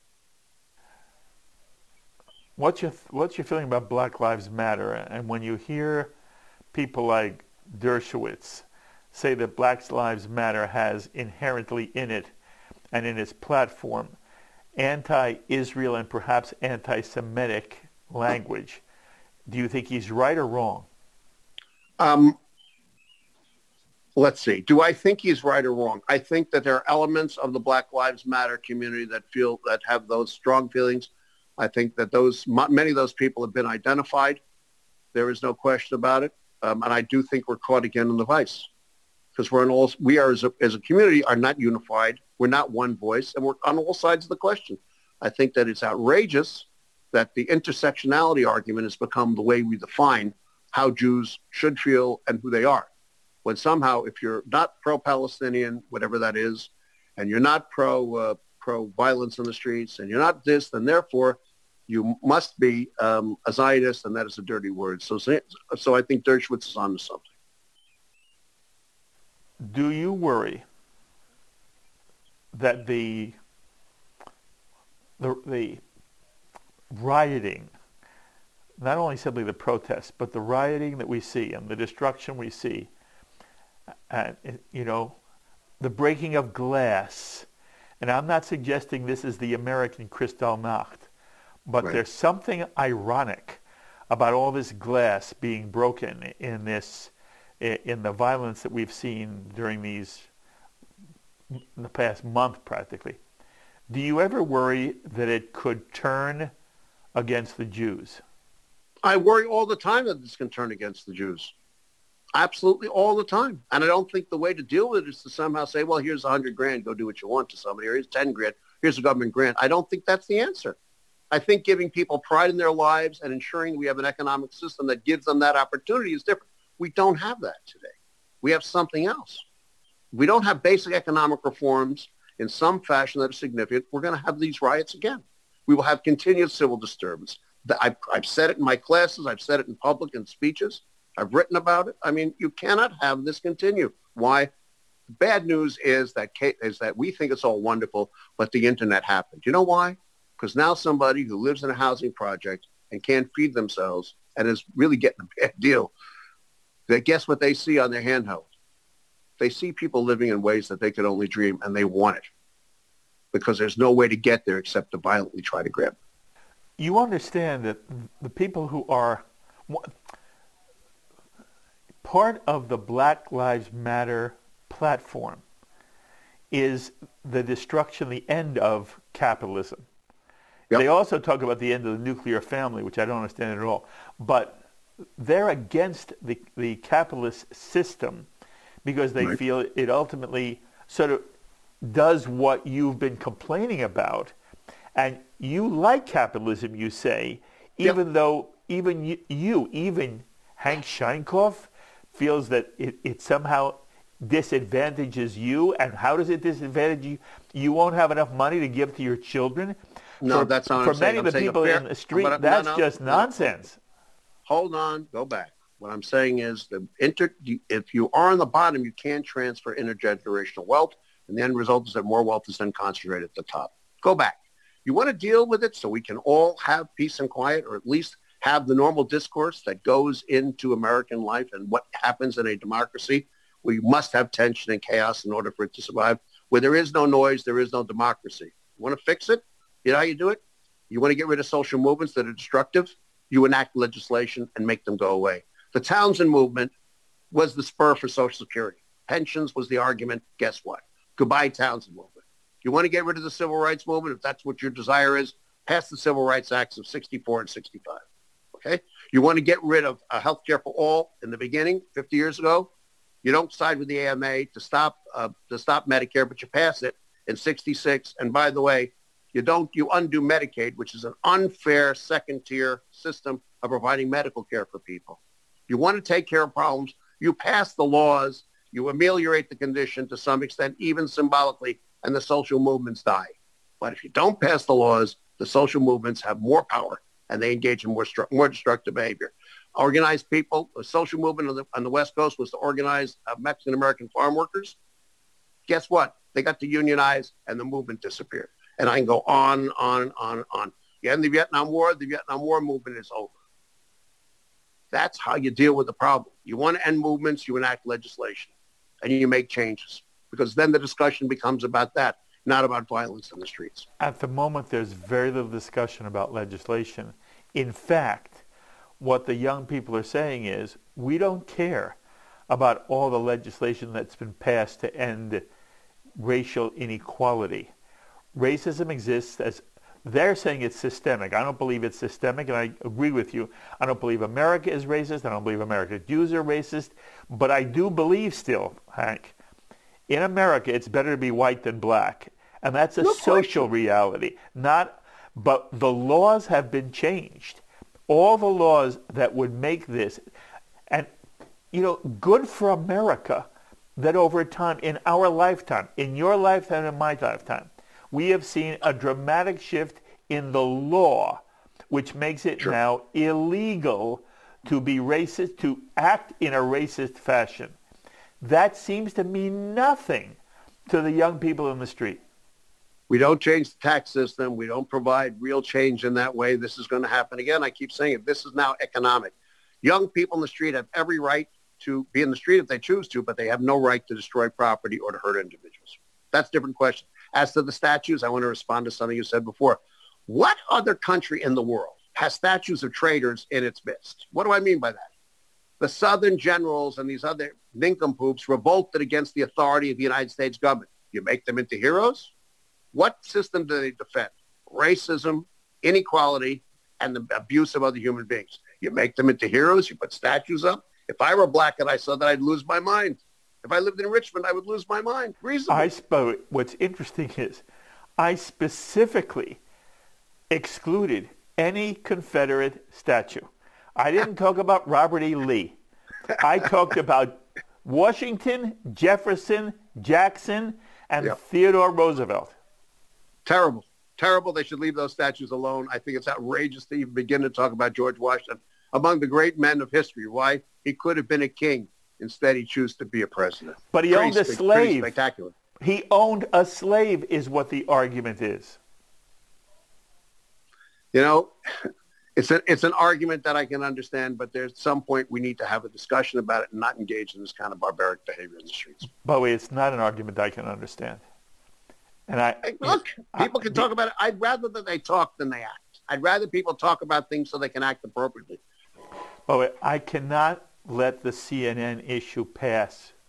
What's your feeling about Black Lives Matter? And when you hear people like Dershowitz say that Black Lives Matter has inherently in it and in its platform anti-Israel and perhaps anti-Semitic language, do you think he's right or wrong? Let's see. Do I think he's right or wrong? I think that there are elements of the Black Lives Matter community that have those strong feelings. I think that many of those people have been identified. There is no question about it. And I do think we're caught again in the vice because we are as a community are not unified. We're not one voice, and we're on all sides of the question. I think that it's outrageous that the intersectionality argument has become the way we define how Jews should feel and who they are. When somehow, if you're not pro-Palestinian, whatever that is, and you're not pro-violence in the streets, and you're not this, then therefore you must be a Zionist, and that is a dirty word. So I think Dershowitz is on to something. Do you worry that the rioting, not only simply the protests, but the rioting that we see and the destruction we see, and the breaking of glass, and I'm not suggesting this is the American Kristallnacht, but Right. There's something ironic about all this glass being broken in the violence that we've seen during the past month practically. Do you ever worry that it could turn against the Jews? I worry all the time that this can turn against the Jews. Absolutely all the time. And I don't think the way to deal with it is to somehow say, well, here's $100,000, go do what you want to somebody, or here's $10,000, here's a government grant. I don't think that's the answer. I think giving people pride in their lives and ensuring we have an economic system that gives them that opportunity is different. We don't have that today. We have something else. We don't have basic economic reforms in some fashion that are significant. We're going to have these riots again. We will have continued civil disturbance. I've said it in my classes. I've said it in public and speeches. I've written about it. I mean, you cannot have this continue. Why? The bad news is that we think it's all wonderful, but the internet happened. You know why? Because now somebody who lives in a housing project and can't feed themselves and is really getting a bad deal, guess what they see on their handheld? They see people living in ways that they could only dream, and they want it because there's no way to get there except to violently try to grab it. You understand that the people who are part of the Black Lives Matter platform is the destruction, the end of capitalism. Yep. They also talk about the end of the nuclear family, which I don't understand at all. But they're against the capitalist system because they feel it ultimately sort of does what you've been complaining about. And you like capitalism, you say, even though even Hank Scheinkoff feels that it somehow disadvantages you. And how does it disadvantage you? You won't have enough money to give to your children. No, that's not what I'm saying. For many of the people in the street, that's just nonsense. Hold on, go back. What I'm saying is if you are on the bottom, you can't transfer intergenerational wealth, and the end result is that more wealth is then concentrated at the top. Go back. You want to deal with it so we can all have peace and quiet, or at least have the normal discourse that goes into American life and what happens in a democracy. We must have tension and chaos in order for it to survive. Where there is no noise, there is no democracy. You want to fix it? You know how you do it? You want to get rid of social movements that are destructive? You enact legislation and make them go away. The Townsend movement was the spur for Social Security. Pensions was the argument. Guess what? Goodbye, Townsend movement. You want to get rid of the Civil Rights Movement, if that's what your desire is, pass the Civil Rights Acts of 64 and 65. Okay? You want to get rid of health care for all in the beginning, 50 years ago? You don't side with the AMA to stop Medicare, but you pass it in 66. And by the way, you undo Medicaid, which is an unfair second-tier system of providing medical care for people. You want to take care of problems, you pass the laws, you ameliorate the condition to some extent, even symbolically, and the social movements die. But if you don't pass the laws, the social movements have more power, and they engage in more destructive behavior. Organized people, the social movement on the West Coast was to organize Mexican-American farm workers. Guess what? They got to unionize, and the movement disappeared. And I can go on. You end the Vietnam War movement is over. That's how you deal with the problem. You want to end movements, you enact legislation, and you make changes. Because then the discussion becomes about that, not about violence in the streets. At the moment, there's very little discussion about legislation. In fact, what the young people are saying is, we don't care about all the legislation that's been passed to end racial inequality. Racism exists as they're saying it's systemic. I don't believe it's systemic, and I agree with you. I don't believe America is racist. I don't believe American Jews are racist. But I do believe still, Hank, in America, it's better to be white than black. And that's a social reality. But the laws have been changed. All the laws that would make this, and, good for America that over time, in our lifetime, in your lifetime and my lifetime, we have seen a dramatic shift in the law, which makes it now illegal to be racist, to act in a racist fashion. That seems to mean nothing to the young people in the street. We don't change the tax system. We don't provide real change in that way. This is going to happen again. I keep saying it. This is now economic. Young people in the street have every right to be in the street if they choose to, but they have no right to destroy property or to hurt individuals. That's a different question. As to the statues, I want to respond to something you said before. What other country in the world has statues of traitors in its midst? What do I mean by that? The Southern generals and these other nincompoops revolted against the authority of the United States government. You make them into heroes? What system do they defend? Racism, inequality, and the abuse of other human beings. You make them into heroes? You put statues up? If I were black and I saw that, I'd lose my mind. If I lived in Richmond, I would lose my mind. Reasonable. What's interesting is I specifically excluded any Confederate statue. I didn't talk about Robert E. Lee. I talked about Washington, Jefferson, Jackson, and Theodore Roosevelt. Terrible. Terrible. They should leave those statues alone. I think it's outrageous to even begin to talk about George Washington among the great men of history. Why? He could have been a king. Instead, he chose to be a president. But he owned a slave. Pretty spectacular. He owned a slave is what the argument is. It's an argument that I can understand, but there's some point we need to have a discussion about it and not engage in this kind of barbaric behavior in the streets. By the way, it's not an argument I can understand. And people can talk about it. I'd rather that they talk than they act. I'd rather people talk about things so they can act appropriately. By the way, I cannot let the CNN issue pass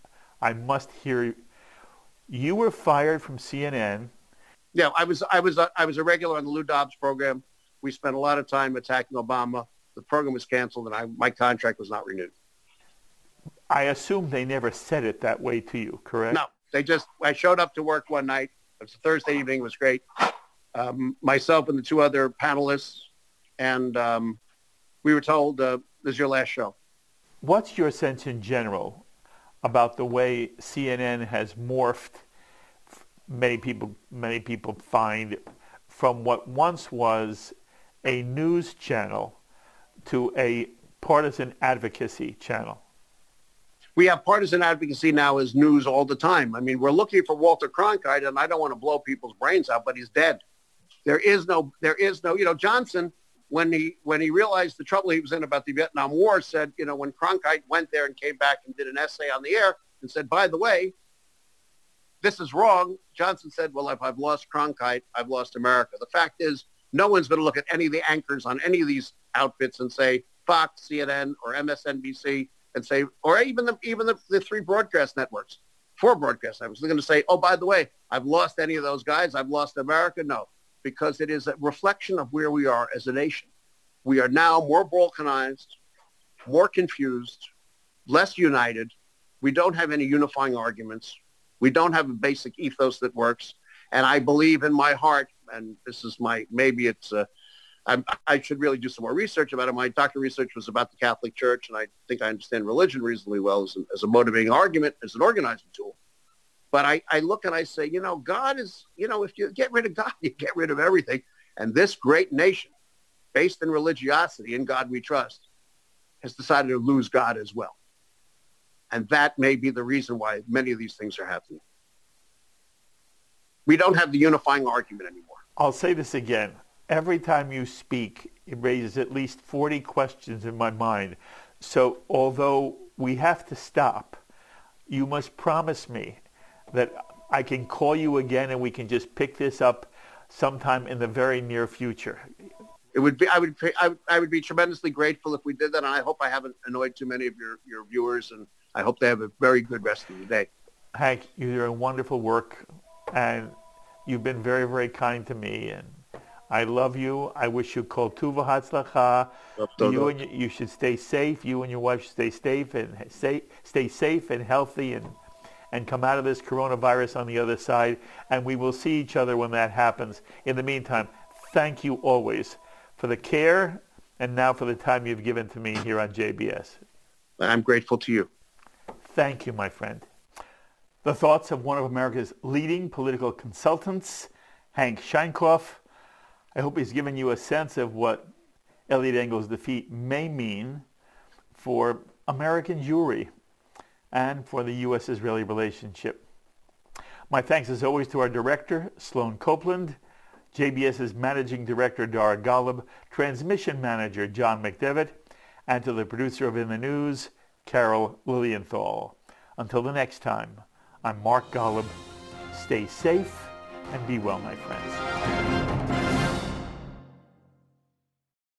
I must hear. You were fired from CNN. Yeah, I was a regular on the Lou Dobbs program. We spent a lot of time attacking Obama. The program was canceled, and my contract was not renewed. I assume they never said it that way to you, correct? No, I showed up to work one night. It was a Thursday evening. It was great. Myself and the two other panelists, and we were told, this is your last show. What's your sense in general about the way CNN has morphed, many people find, from what once was a news channel to a partisan advocacy channel? We have partisan advocacy now as news all the time. I mean, we're looking for Walter Cronkite, and I don't want to blow people's brains out, but he's dead. There is no, Johnson, when he realized the trouble he was in about the Vietnam War, said, when Cronkite went there and came back and did an essay on the air and said, by the way, this is wrong, Johnson said, well, if I've lost Cronkite, I've lost America. The fact is, no one's going to look at any of the anchors on any of these outfits and say Fox, CNN, or MSNBC, and say, or even the three broadcast networks, four broadcast networks. They're going to say, oh, by the way, I've lost any of those guys. I've lost America. No, because it is a reflection of where we are as a nation. We are now more balkanized, more confused, less united. We don't have any unifying arguments. We don't have a basic ethos that works. And I believe in my heart, and this is I should really do some more research about it. My doctoral research was about the Catholic Church, and I think I understand religion reasonably well as a motivating argument, as an organizing tool. But I look and I say, God is, if you get rid of God, you get rid of everything. And this great nation, based in religiosity, in God we trust, has decided to lose God as well. And that may be the reason why many of these things are happening. We don't have the unifying argument anymore. I'll say this again. Every time you speak, it raises at least 40 questions in my mind. So although we have to stop, you must promise me that I can call you again and we can just pick this up sometime in the very near future. I would be tremendously grateful if we did that, and I hope I haven't annoyed too many of your viewers, and I hope they have a very good rest of the day. Hank, you're doing wonderful work, and you've been very, very kind to me, and I love you. I wish you kol tuva hatzlacha. You should stay safe. You and your wife should stay safe and healthy, and come out of this coronavirus on the other side. And we will see each other when that happens. In the meantime, thank you always for the care and now for the time you've given to me here on JBS. I'm grateful to you. Thank you, my friend. The thoughts of one of America's leading political consultants, Hank Sheinkopf. I hope he's given you a sense of what Eliot Engel's defeat may mean for American Jewry and for the U.S.-Israeli relationship. My thanks as always to our director, Sloan Copeland, JBS's managing director, Dara Golub, transmission manager, John McDevitt, and to the producer of In the News, Carol Lilienthal. Until the next time, I'm Mark Golub. Stay safe and be well, my friends.